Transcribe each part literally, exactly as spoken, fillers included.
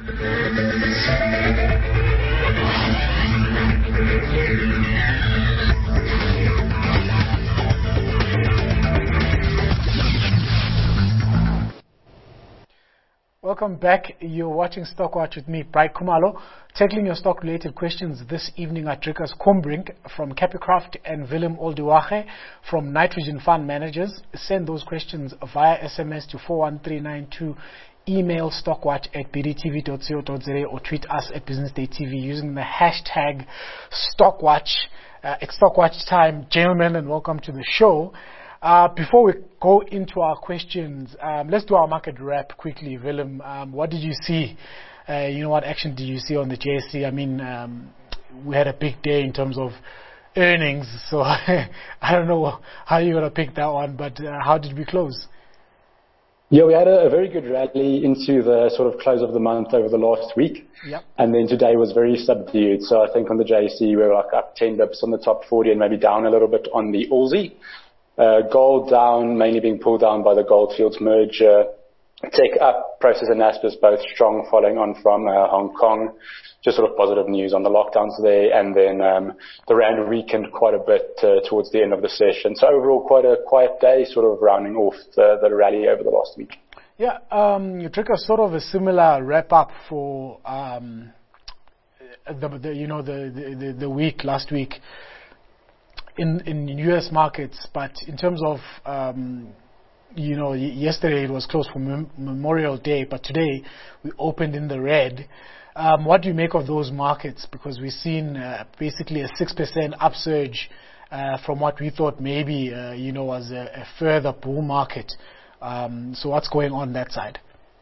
Welcome back. You're watching Stockwatch with me, Bright Khumalo, tackling your stock-related questions this evening at Dricus Kombrink from Capicraft and Willem Olduwache from Nitrogen Fund Managers. Send those questions via S M S to four one three nine two, email stockwatch at b d t v dot co dot z a or tweet us at Business Day T V using the hashtag Stockwatch. Uh, it's Stockwatch time, gentlemen, and welcome to the show. Uh, before we go into our questions, um, let's do our market wrap quickly. Willem, um, what did you see? Uh, you know, what action did you see on the J S E? I mean, um, we had a big day in terms of earnings, so I don't know how you're going to pick that one, but uh, how did we close? Yeah, we had a, a very good rally into the sort of close of the month over the last week. Yep. And then today was very subdued. So I think on the J S E, we were like up ten bips on the top forty and maybe down a little bit on the Aussie. Uh, gold down, mainly being pulled down by the Goldfields merger. Tech up, Prosus and Naspers both strong, following on from uh, Hong Kong. Just sort of positive news on the lockdowns there. And then um, the rand weakened quite a bit uh, towards the end of the session. So overall, quite a quiet day, sort of rounding off the, the rally over the last week. Yeah, um, you took a sort of a similar wrap up for um, the, the you know the, the the week last week in in U S markets, but in terms of um, you know yesterday it was closed for Mem- Memorial Day, but today we opened in the red. Um, what do you make of those markets? Because we've seen uh, basically a six percent upsurge uh, from what we thought maybe uh, you know was a, a further bull market. Um, so what's going on that side?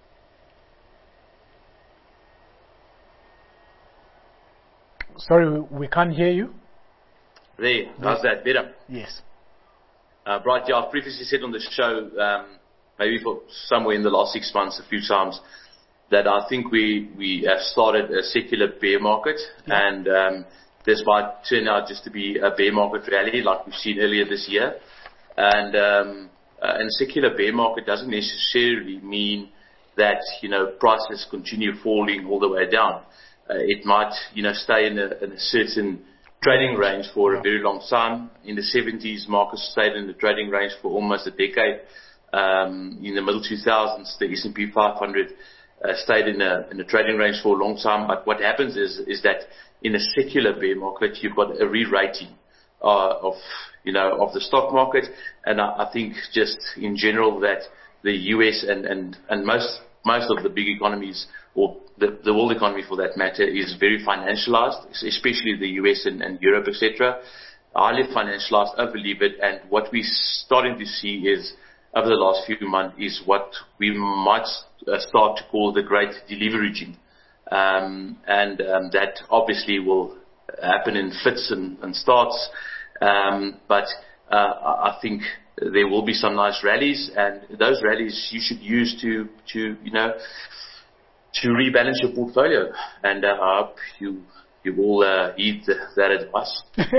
Sorry, we, we can't hear you. There, how's that? Better? Yes. Uh, Bright, yeah, I've previously said on the show, um, maybe for somewhere in the last six months, a few times, that I think we, we have started a secular bear market, yeah. and um, this might turn out just to be a bear market rally like we've seen earlier this year. And um, uh, and secular bear market doesn't necessarily mean that, you know, prices continue falling all the way down. Uh, it might, you know, stay in a, in a certain trading range for a very long time. In the seventies, markets stayed in the trading range for almost a decade. Um, in the middle two thousands, the S and P five hundred uh, stayed in a, in a trading range for a long time. But what happens is, is that in a secular bear market, you've got a re-rating uh, of, you know, of the stock market. And I, I think just in general that the U S and, and, and most, most of the big economies, or the, the world economy for that matter, is very financialized, especially the U S and, and Europe, et cetera. Highly financialized, overlevered, and what we're starting to see is, over the last few months, is what we might start to call the great deleveraging. Um, and um, that obviously will happen in fits and, and starts, um, but uh, I think there will be some nice rallies, and those rallies you should use to, to you know, to rebalance your portfolio, and uh, I hope you you will uh, heed that advice.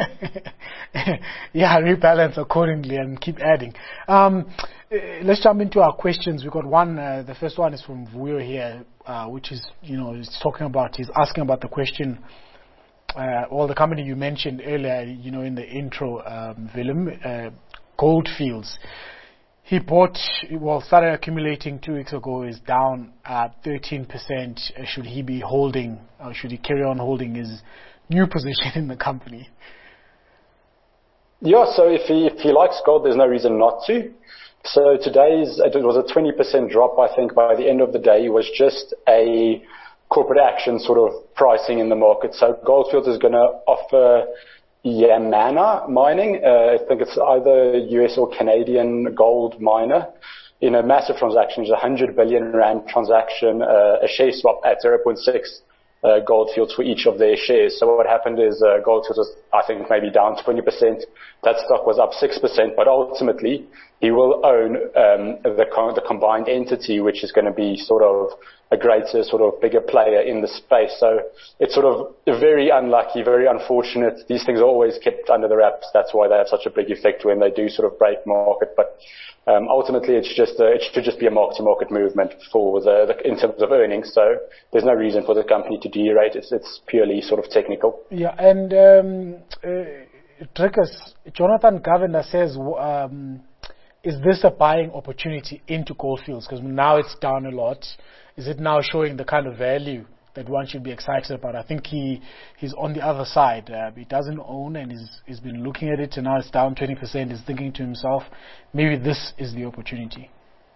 Yeah, rebalance accordingly and keep adding. Um, let's jump into our questions. We've got one. Uh, the first one is from Vuyo here, uh, which is, you know, he's talking about, he's asking about the question, uh, well, the company you mentioned earlier, you know, in the intro, um, Willem, uh, Goldfields. He bought, well, started accumulating two weeks ago, is down uh, thirteen percent. Uh, should he be holding, or should he carry on holding his new position in the company? Yeah, so if he, if he likes gold, there's no reason not to. So today's, it was a twenty percent drop, I think, by the end of the day. It was just a corporate action sort of pricing in the market. So Goldfields is going to offer Yamana Mining, uh, I think it's either U S or Canadian gold miner, in a massive transaction. It's a one hundred billion rand transaction, uh, a share swap at zero point six uh, Goldfields for each of their shares. So what happened is uh, Goldfields was, I think, maybe down twenty percent. That stock was up six percent, but ultimately he will own um, the, the combined entity, which is going to be sort of a greater sort of bigger player in the space. So it's sort of very unlucky, very unfortunate. These things are always kept under the wraps. That's why they have such a big effect when they do sort of break market. But um, ultimately, it's just a, it should just be a mark-to-market movement for the, the in terms of earnings. So there's no reason for the company to derate. It's it's purely sort of technical. Yeah, and um, uh, Dricus, Jonathan Govender says, um, is this a buying opportunity into Gold Fields? Because now it's down a lot. Is it now showing the kind of value that one should be excited about? I think he he's on the other side. Uh, he doesn't own, and he's, he's been looking at it, and now it's down twenty percent. He's thinking to himself, maybe this is the opportunity.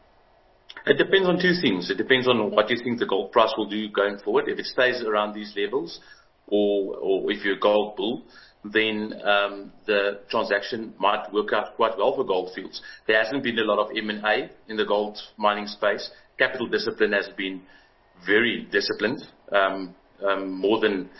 It depends on two things. It depends on what you think the gold price will do going forward. If it stays around these levels, or or if you're a gold bull, then um, the transaction might work out quite well for Gold Fields. There hasn't been a lot of M and A in the gold mining space. Capital discipline has been very disciplined, um, um, more than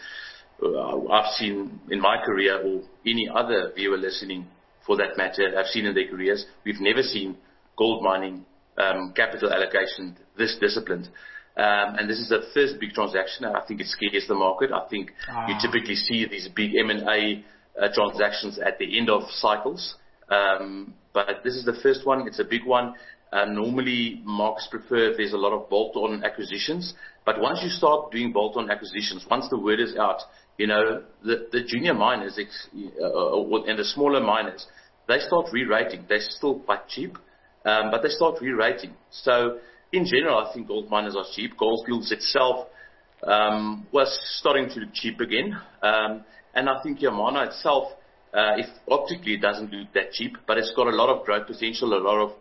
uh, I've seen in my career, or any other viewer listening for that matter, I've seen in their careers. We've never seen gold mining um, capital allocation this disciplined. Um, and this is the first big transaction. I think it scares the market. I think ah. you typically see these big M and A uh, transactions at the end of cycles. Um, but this is the first one. It's a big one. Uh, normally, markets prefer if there's a lot of bolt-on acquisitions. But once you start doing bolt-on acquisitions, once the word is out, you know, the, the junior miners ex, uh, and the smaller miners, they start re-rating. They're still quite cheap, um, but they start re-rating. So, in general, I think gold miners are cheap. Gold Fields itself um, was starting to look cheap again. Um, and I think Yamana itself, uh, if optically it doesn't look that cheap, but it's got a lot of growth potential, a lot of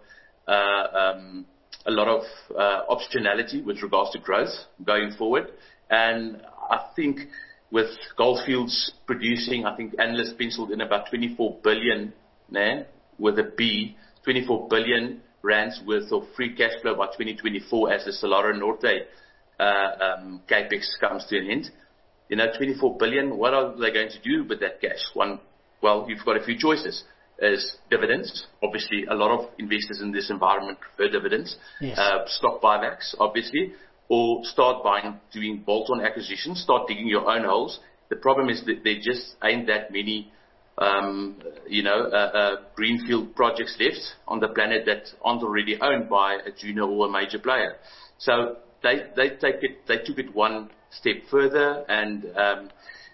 uh, um, a lot of uh, optionality with regards to growth going forward. And I think with Gold Fields producing, I think analysts penciled in about twenty-four billion, nah, with a B, twenty-four billion rands worth of free cash flow by twenty twenty-four as the Salaro Norte uh, um, capex comes to an end. You know, twenty-four billion, what are they going to do with that cash? One, well, you've got a few choices. Is dividends. Obviously, a lot of investors in this environment prefer dividends. Yes. Uh, stock buybacks, obviously, or start buying, doing bolt-on acquisitions, start digging your own holes. The problem is that there just ain't that many Um, you know, uh, uh, greenfield projects left on the planet that aren't already owned by a junior or a major player. So they they take it, they took it one step further and um,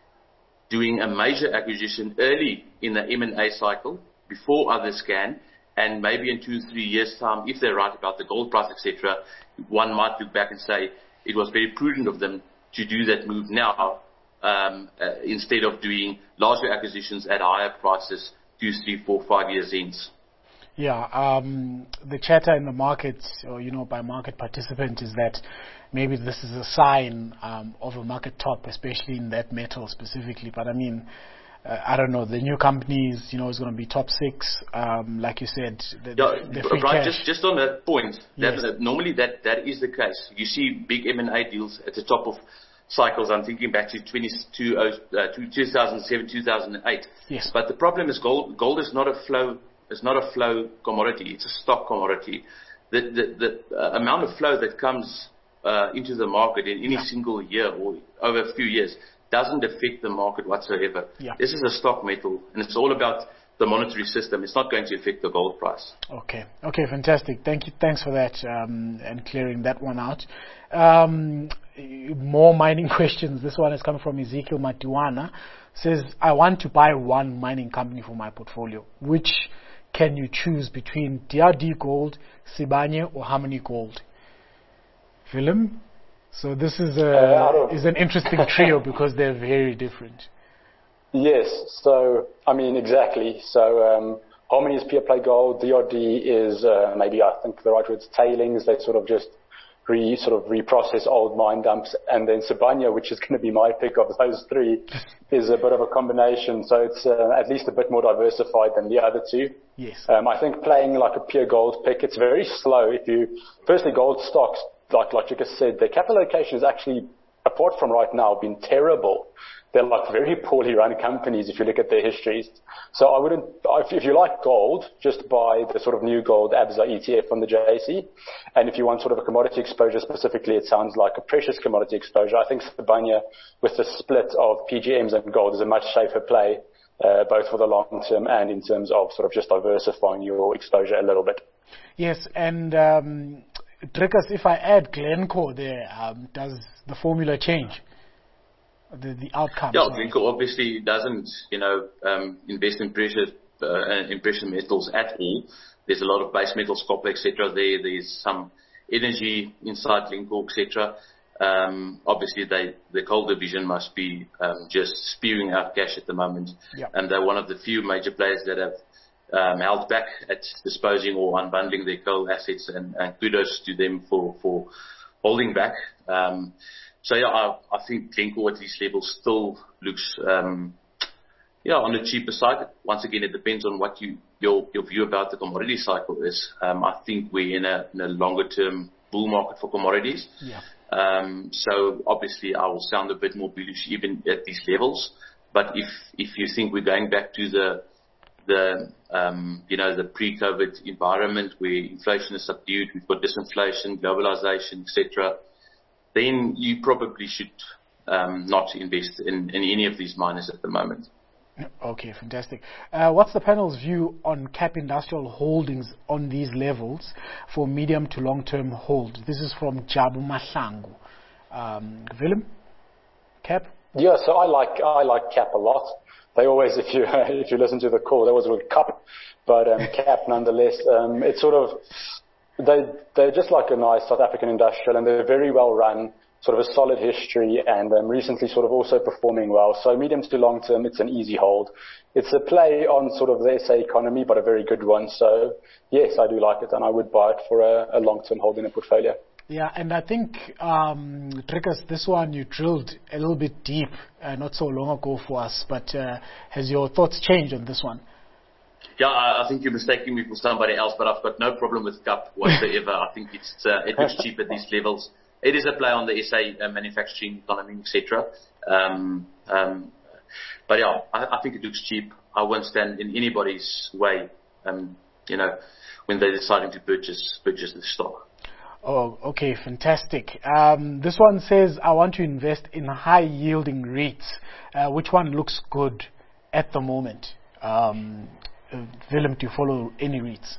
doing a major acquisition early in the M and A cycle before others can, and maybe in two three years time, if they're right about the gold price, et cetera, one might look back and say it was very prudent of them to do that move now. Um, uh, instead of doing larger acquisitions at higher prices two, three, four, five years ends. Yeah, um, the chatter in the market, or you know, by market participant, is that maybe this is a sign um, of a market top, especially in that metal specifically. But I mean, uh, I don't know. The new companies, you know, is going to be top six, um, like you said. The, yeah, the free right. cash. Just just on that point, yes. that, normally that that is the case. You see big M and A deals at the top of cycles. I'm thinking back to twenty-two, uh, two thousand seven, two thousand eight. Yes. But the problem is gold. Gold is not a flow. It's not a flow commodity. It's a stock commodity. The the, the uh, amount of flow that comes uh, into the market in any yeah. single year or over a few years doesn't affect the market whatsoever. Yeah. This is a stock metal, and it's all about the monetary system. It's not going to affect the gold price. Okay. Okay. Fantastic. Thank you. Thanks for that um, and clearing that one out. Um, more mining questions. This one is coming from Ezekiel Matiwana. Says, I want to buy one mining company for my portfolio. Which can you choose between D R D Gold, Sibanye, or Harmony Gold? Willem? So this is a uh, is an interesting trio because they're very different. Yes. So I mean exactly. So um, Harmony is pure play gold. D R D is uh, maybe I think the right word is tailings. They sort of just re sort of reprocess old mine dumps, and then Sibanye, which is going to be my pick of those three, is a bit of a combination. So it's uh, at least a bit more diversified than the other two. Yes. Um, I think playing like a pure gold pick, it's very slow. If you firstly gold stocks, like like you just said, their capital allocation is actually apart from right now, been terrible. They're like very poorly run companies if you look at their histories. So I wouldn't, if you like gold, just buy the sort of new gold A B S A E T F from the J S E. And if you want sort of a commodity exposure specifically, it sounds like a precious commodity exposure. I think Sibanye, with the split of P G Ms and gold, is a much safer play, uh, both for the long term and in terms of sort of just diversifying your exposure a little bit. Yes, and um, Dricus, if I add Glencore there, um, does the formula change? The, the outcome. Yeah, Glencore obviously doesn't, you know, um, invest in precious, uh, in precious metals at all. There's a lot of base metals, copper, et cetera. There, there's some energy inside Glencore, et cetera. Um, obviously, they, the coal division must be um, just spewing out cash at the moment, yeah. and they're one of the few major players that have um, held back at disposing or unbundling their coal assets, and, and kudos to them for for holding back. Um, So yeah, I, I think Glencore at these levels still looks, um, yeah, on the cheaper side. Once again, it depends on what you your your view about the commodity cycle is. Um, I think we're in a in a longer term bull market for commodities. Yeah. Um, so obviously, I will sound a bit more bullish even at these levels. But if if you think we're going back to the the um, you know the pre-COVID environment where inflation is subdued, we've got disinflation, globalization, et cetera, then you probably should um, not invest in, in any of these miners at the moment. Okay, fantastic. Uh, what's the panel's view on Cap Industrial holdings on these levels for medium to long-term hold? This is from Jabu Mahlangu. Um, Willem? Cap? Yeah, so I like I like Cap a lot. They always, if you if you listen to the call, they always with Cup, but um, Cap nonetheless. Um, it's sort of They, they're just like a nice South African industrial, and they're very well run, sort of a solid history, and um, recently sort of also performing well. So medium to long term, it's an easy hold. It's a play on sort of the S A economy, but a very good one. So yes, I do like it, and I would buy it for a, a long term hold in a portfolio. Yeah, and I think, um, Dricus, this one you drilled a little bit deep, uh, not so long ago for us, but uh, has your thoughts changed on this one? Yeah, I think you're mistaking me for somebody else, but I've got no problem with Cup whatsoever. I think it's uh, it looks cheap at these levels. It is a play on the S A uh, manufacturing economy, et cetera. Um, um, but yeah, I, I think it looks cheap. I won't stand in anybody's way, um, you know, when they're deciding to purchase purchase the stock. Oh, okay, fantastic. Um, this one says, I want to invest in high-yielding REITs. Uh, which one looks good at the moment? Um, Willem, do you follow any REITs?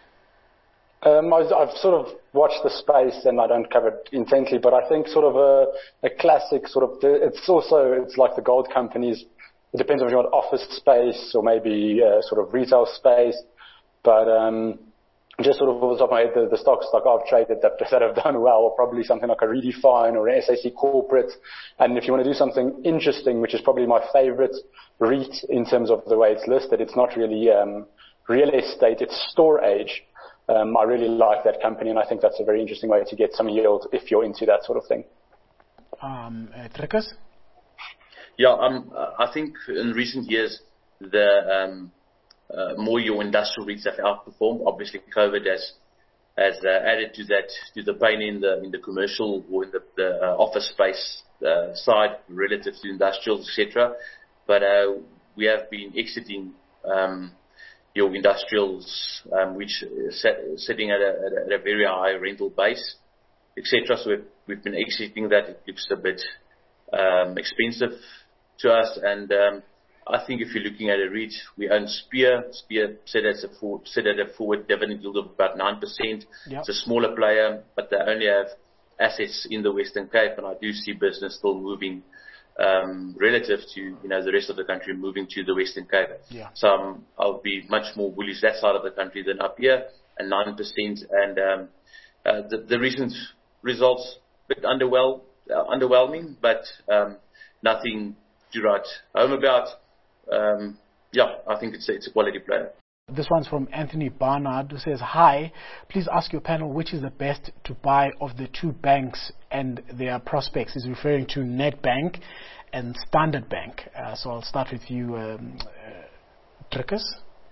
Um, I've, I've sort of watched the space, and I don't cover it intently, but I think sort of a, a classic sort of, it's also, it's like the gold companies. It depends on if you want office space or maybe uh, sort of retail space. But um, just sort of off the top of my head, the, the stocks like I've traded that, that have done well are probably something like a Redefine or an S A C Corporate. And if you want to do something interesting, which is probably my favorite REIT in terms of the way it's listed, it's not really um, real estate, it's storage. Um, I really like that company, and I think that's a very interesting way to get some yield if you're into that sort of thing. Um, uh, Dricus? Yeah, um, I think in recent years, the um, uh, more your industrial REITs have outperformed. Obviously, COVID has has uh, added to that, to the pain in the in the commercial or in the, the uh, office space uh, side relative to industrials, et cetera. But uh, we have been exiting um, your industrials, um, which is sitting at a, at a very high rental base, et cetera. So we've, we've been exiting that. It looks a bit um, expensive to us, and um, I think if you're looking at a REIT, we own Spear. Spear set at a forward, set at a forward dividend yield of about nine percent. Yep. It's a smaller player, but they only have assets in the Western Cape, and I do see business still moving um, relative to you know the rest of the country, moving to the Western Cape. Yeah. So um, I'll be much more bullish that side of the country than up here, and nine percent. And um, uh, the, the recent results a bit underwhel, uh, underwhelming, but um, nothing to write home about. Um, yeah, I think it's a, it's a quality player. This one's from Anthony Barnard, who says, hi, please ask your panel which is the best to buy of the two banks and their prospects. He's referring to Nedbank and Standard Bank. Uh, so I'll start with you, um, uh, Dricus.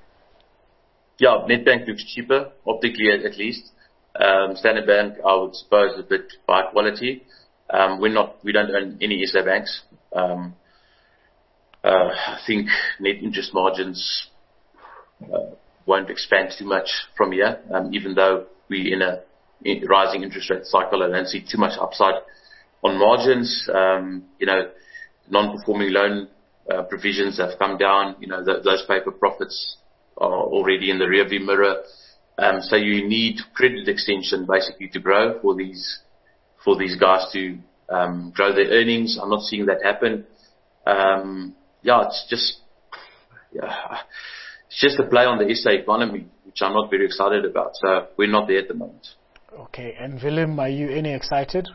Yeah, Nedbank looks cheaper, optically at, at least. Um, Standard Bank, I would suppose, a bit by quality. Um, we're not, we don't own any S A banks. Um, uh, I think net interest margins uh, won't expand too much from here, um, even though we're in a in rising interest rate cycle. I don't see too much upside on margins. Um, you know, non-performing loan uh, provisions have come down. You know, th- those paper profits are already in the rearview mirror. Um, so you need credit extension basically to grow for these for these guys to um, grow their earnings. I'm not seeing that happen. Um, yeah, it's just yeah, it's just a play on the S A economy, which I'm not very excited about. So we're not there at the moment. Okay, and Willem, are you any excited?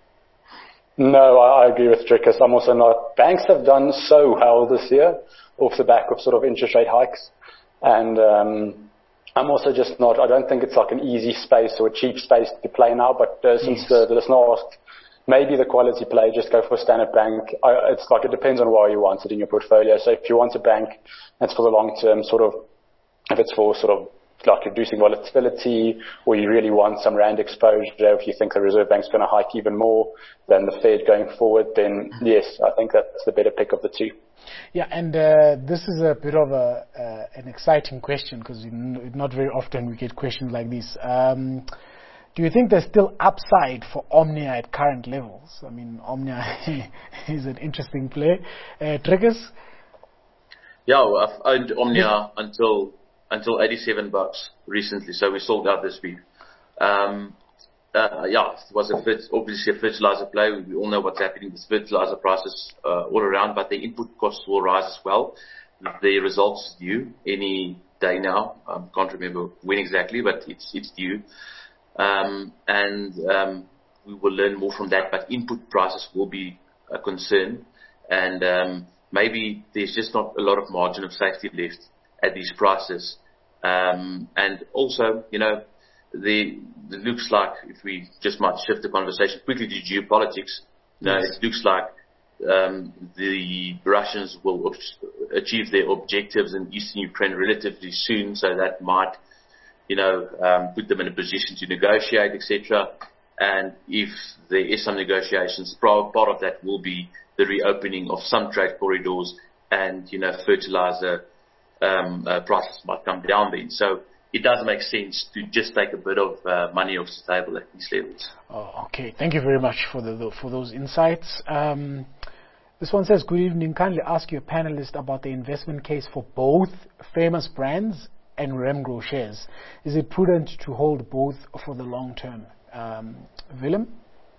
No, I, I agree with Drickus. I'm also not. Banks have done so well this year off the back of sort of interest rate hikes. And um, I'm also just not, I don't think it's like an easy space or a cheap space to play now. But uh, since yes. the, the listener asked, maybe the quality play, just go for Standard Bank. I, it's like it depends on why you want it in your portfolio. So if you want a bank that's for the long term, sort of, if it's for sort of like reducing volatility, or you really want some rand exposure, if you think the Reserve Bank's going to hike even more than the Fed going forward, then yes, I think that's the better pick of the two. Yeah, and uh, this is a bit of a uh, an exciting question, because not very often we get questions like this. Um, do you think there's still upside for Omnia at current levels? I mean, Omnia is an interesting play. Uh, Triggers? Yeah, well, I've owned Omnia until until eighty-seven bucks recently, so we sold out this week. Um, uh, yeah, it was a fit, obviously a fertilizer play. We all know what's happening with fertilizer prices uh, all around, but the input costs will rise as well. The results is due any day now. I um, can't remember when exactly, but it's it's due. Um, and um, we will learn more from that, but input prices will be a concern. And um, maybe there's just not a lot of margin of safety left at these prices. Um, and also, you know, the, it looks like, if we just might shift the conversation quickly to geopolitics, you know, yes. It looks like um, the Russians will achieve their objectives in eastern Ukraine relatively soon, so that might, you know, um, put them in a position to negotiate, et cetera. And if there is some negotiations, part of that will be the reopening of some trade corridors, and, you know, fertilizer Um, uh, prices might come down then. So it does make sense to just take a bit of uh, money off the table at these levels. Oh, okay. Thank you very much for the, the for those insights. Um, this one says, good evening. Kindly ask your panelist about the investment case for both Famous Brands and Remgro shares. Is it prudent to hold both for the long term? Um, Willem?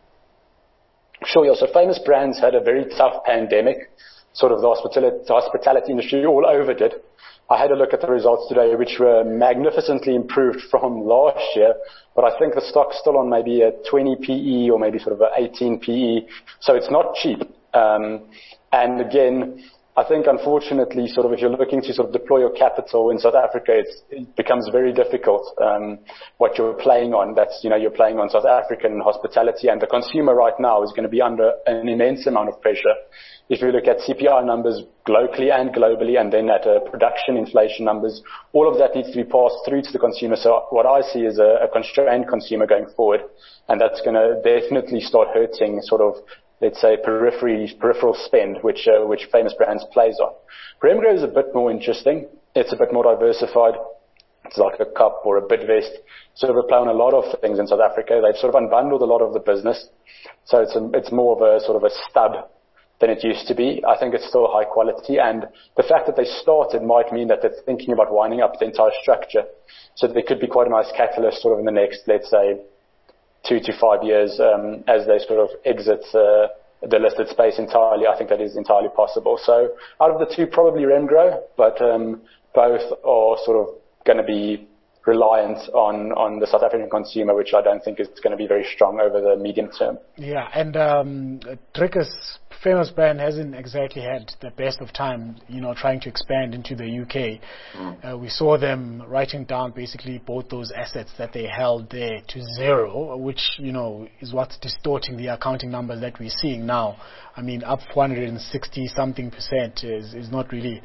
Sure, yeah. So Famous Brands had a very tough pandemic. Sort of the hospitality, the hospitality industry all over did. I had a look at the results today, which were magnificently improved from last year, but I think the stock's still on maybe a twenty P E or maybe sort of an eighteen P E, so it's not cheap. Um, and again, I think unfortunately, sort of if you're looking to sort of deploy your capital in South Africa, it's, it becomes very difficult. Um, what you're playing on, that's, you know, you're playing on South African hospitality, and the consumer right now is going to be under an immense amount of pressure. If you look at C P I numbers locally and globally, and then at uh, production inflation numbers, all of that needs to be passed through to the consumer. So what I see is a, a constrained consumer going forward, and that's going to definitely start hurting sort of, let's say, periphery, peripheral spend, which uh, which Famous Brands plays on. Remgro is a bit more interesting. It's a bit more diversified. It's like a Cup or a Bidvest, sort of a play on a lot of things in South Africa. They've sort of unbundled a lot of the business, so it's a, it's more of a sort of a stub than it used to be. I think it's still high quality, and the fact that they started might mean that they're thinking about winding up the entire structure. So there could be quite a nice catalyst sort of in the next, let's say, two to five years um, as they sort of exit uh, the listed space entirely. I think that is entirely possible. So out of the two, probably Remgro, but um, both are sort of going to be reliant on, on the South African consumer, which I don't think is going to be very strong over the medium term. Yeah, and um, Drickus, Famous Brand hasn't exactly had the best of time, you know, trying to expand into the U K. Mm. Uh, we saw them writing down basically both those assets that they held there to zero, which, you know, is what's distorting the accounting numbers that we're seeing now. I mean, up one hundred sixty something percent is, is not really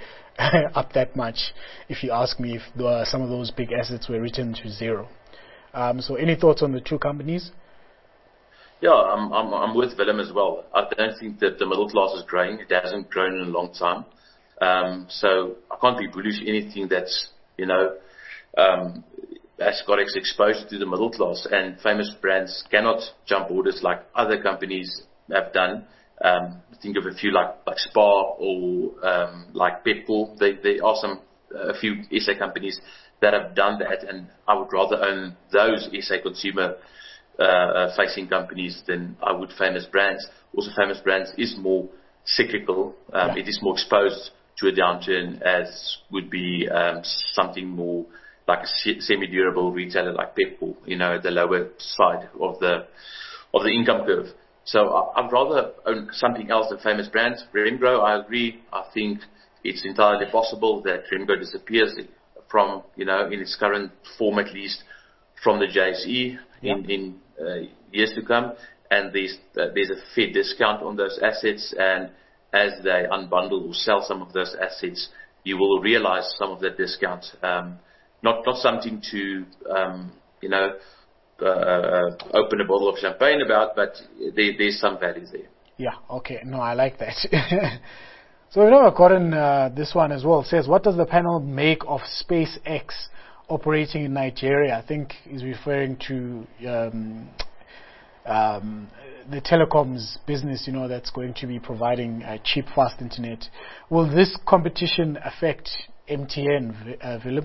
up that much, if you ask me, if the, some of those big assets were written to zero. Um, so any thoughts on the two companies? Yeah, I'm, I'm, I'm with Willem as well. I don't think that the middle class is growing. It hasn't grown in a long time. Um, so I can't be bullish anything that's, you know, um, has got exposure to the middle class, and Famous Brands cannot jump orders like other companies have done. Um, think of a few like, like Spar or um, like Pepco. They, there are some, a few S A companies that have done that, and I would rather own those S A consumer uh, uh, facing companies than I would Famous Brands. Also, Famous Brands is more cyclical. Um, yeah. It is more exposed to a downturn as would be um, something more like a semi-durable retailer like Pepco, you know, at the lower side of the of the income curve. So I'd rather own something else than Famous Brands. Remgro, I agree. I think it's entirely possible that Remgro disappears from, you know, in its current form at least, from the J S E yeah. in, in uh, years to come. And there's, uh, there's a fair discount on those assets. And as they unbundle or sell some of those assets, you will realize some of that discount. Um, Not not something to, um, you know, uh, uh, open a bottle of champagne about, but there, there's some value there. Yeah, okay. No, I like that. So, you know, I've gotten uh, this one as well. It says, what does the panel make of SpaceX operating in Nigeria? I think he's referring to um, um, the telecoms business, you know, that's going to be providing uh, cheap, fast internet. Will this competition affect M T N, uh, Willem?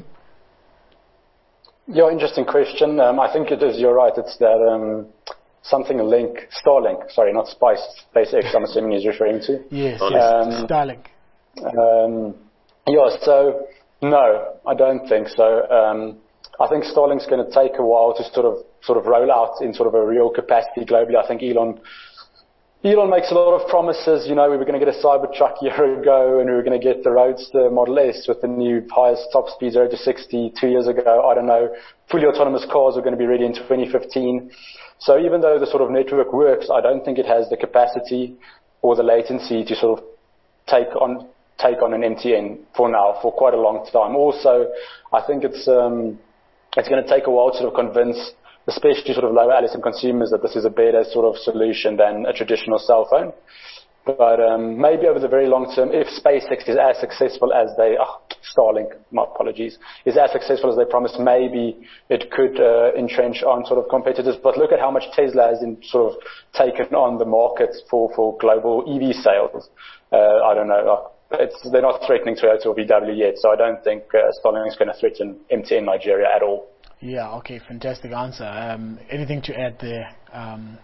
Yeah, interesting question. Um, I think it is, you're right, it's that um, something link, Starlink, sorry, not Spice, SpaceX, I'm assuming he's referring to. Yes, um, yes, Starlink. Um, yeah, so, no, I don't think so. Um, I think Starlink's going to take a while to sort of sort of roll out in sort of a real capacity globally. I think Elon Elon makes a lot of promises. You know, we were going to get a Cybertruck a year ago, and we were going to get the Roadster Model S with the new highest top speed zero to sixty two years ago. I don't know. Fully autonomous cars are going to be ready in twenty fifteen. So even though the sort of network works, I don't think it has the capacity or the latency to sort of take on take on an M T N for now, for quite a long time. Also, I think it's um, it's going to take a while to sort of convince, especially sort of lower L S M consumers, that this is a better sort of solution than a traditional cell phone. But um, maybe over the very long term, if SpaceX is as successful as they, oh, Starlink, my apologies, is as successful as they promised, maybe it could uh, entrench on sort of competitors. But look at how much Tesla has in sort of taken on the market for, for global E V sales. Uh, I don't know. It's, they're not threatening Toyota or V W yet, so I don't think uh, Starlink is going to threaten M T N Nigeria at all. Yeah, okay, fantastic answer. Um, anything to add there? Um,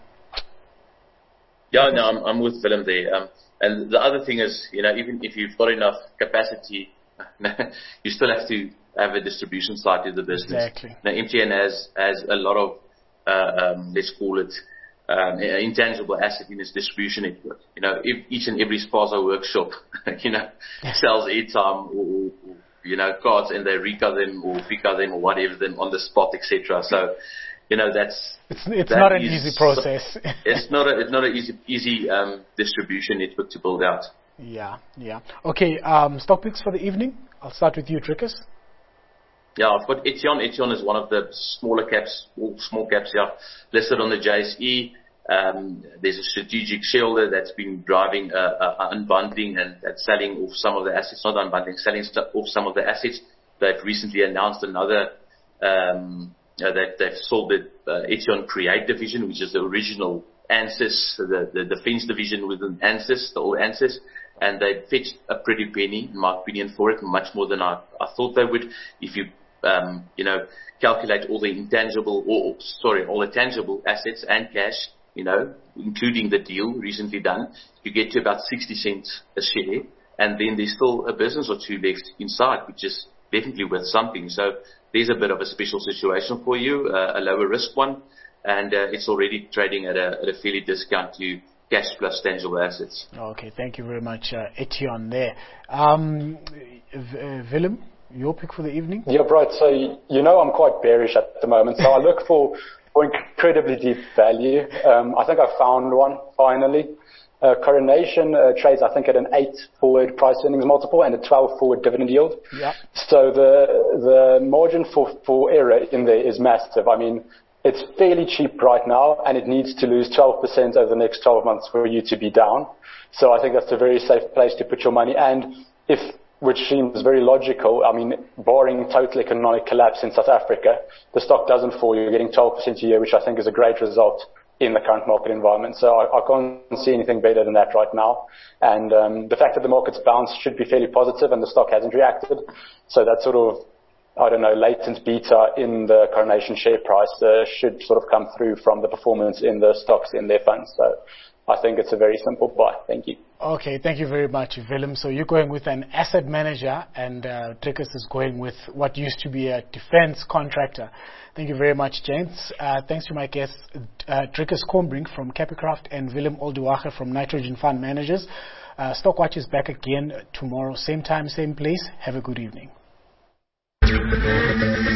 yeah, no, I'm, I'm with Willem there. Um, and the other thing is, you know, even if you've got enough capacity, you still have to have a distribution side to the business. Exactly. Now, M T N has, has a lot of, uh, um, let's call it, um, intangible asset in its distribution network. You know, if each and every Spaza workshop, you know, sells airtime or, or you know, cards, and they recar them or recar them or whatever them on the spot, et cetera. So, you know, that's it's it's that not an is, easy process. it's not a it's not an easy easy um, distribution network to build out. Yeah, yeah. Okay, um, stock picks for the evening. I'll start with you, Trickers. Yeah, I've got Etion. Etion is one of the smaller caps, or small caps, yeah, listed on the J S E. Um, there's a strategic shareholder that's been driving uh, uh, unbundling and, and selling off some of the assets, not unbundling, selling off some of the assets. They've recently announced another, um, uh, that they've sold the uh, Etion Create division, which is the original ANSYS, the, the defense division within ANSYS, the old ANSYS, and they fetched a pretty penny, in my opinion, for it, much more than I, I thought they would. If you, um, you know, calculate all the intangible, or sorry, all the tangible assets and cash, you know, including the deal recently done, you get to about sixty cents a share, and then there's still a business or two left inside, which is definitely worth something. So there's a bit of a special situation for you, uh, a lower risk one, and uh, it's already trading at a, at a fairly discount to cash plus tangible assets. Okay, thank you very much, uh, Etion there. Um, v- Willem, your pick for the evening? Yeah, right. So, you know, I'm quite bearish at the moment, so I look for for incredibly deep value. Um, I think I found one finally. Uh, Coronation uh, trades, I think, at an eight forward price earnings multiple and a twelve forward dividend yield. Yeah. So the the margin for, for error in there is massive. I mean, it's fairly cheap right now, and it needs to lose twelve percent over the next twelve months for you to be down. So I think that's a very safe place to put your money. And if, which seems very logical, I mean, barring total economic collapse in South Africa, the stock doesn't fall. You're getting twelve percent a year, which I think is a great result in the current market environment. So I, I can't see anything better than that right now. And um, the fact that the market's bounced should be fairly positive, and the stock hasn't reacted. So that sort of, I don't know, latent beta in the Coronation share price uh, should sort of come through from the performance in the stocks in their funds. So I think it's a very simple buy. Thank you. Okay, thank you very much, Willem. So you're going with an asset manager, and uh, Dricus is going with what used to be a defense contractor. Thank you very much, gents. Uh, thanks to my guests, uh, Dricus Kombrink from Capicraft and Willem Olduwache from Nitrogen Fund Managers. Uh, Stockwatch is back again tomorrow, same time, same place. Have a good evening. Thank you.